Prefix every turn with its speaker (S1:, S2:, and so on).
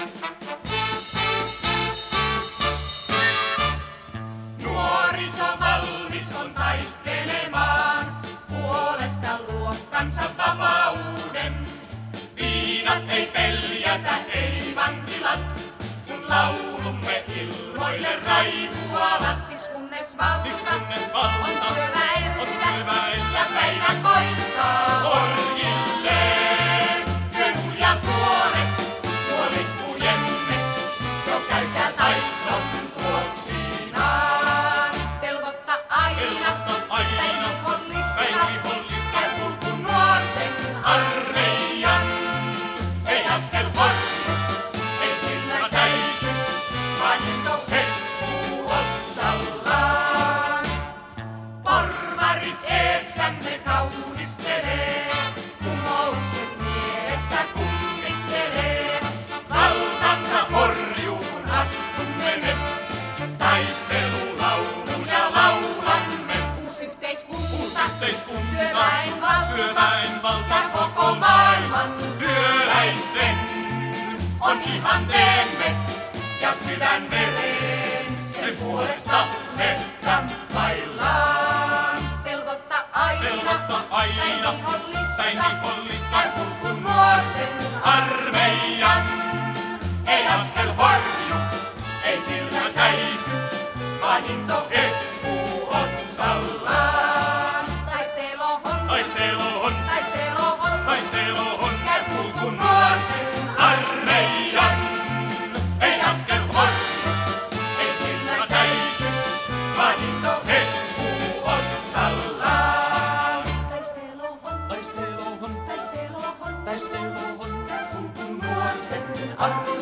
S1: Nuoriso valmis on taistelemaan puolesta luokkansa vapauden. Viinat ei peljätä, ei vankilat, kun laulumme ilmoille raivuavat. Siksi kunnes valta on työväellä ja päivä koittaa orjilleen. Työn hurjat nuoret, nuo lippujemme, jo käyttää taiston tuoksinaan. Pelvotta aina, päivihollista, käy kulku nuorten armeijan. Ei askel horju, ei sillä säiky, vaan into hetkuu otsallaan. Porvarit eessämme kaunistelee, kumousun mielessä kummittelee. Valtansa horjuun astumme me, taistelulauluja laulamme. Uusi yhteiskunta, työväenvalta koko maailman työläisten on ihanteemme ja sydän vereen, sen puolesta me kamppaillaan. Pelvotta aina, päivihollista, käy kulku nuorten armeijan. Ei askel horju, ei silmä säiky, vaan into hetkuu otsallaan. Taistelohon, käy kulku nuorten armeijan. Ei askel horju, ei silmä säiky, vaan into hetkuu otsallaan. Taistelohon, käy kulku nuorten armeijan.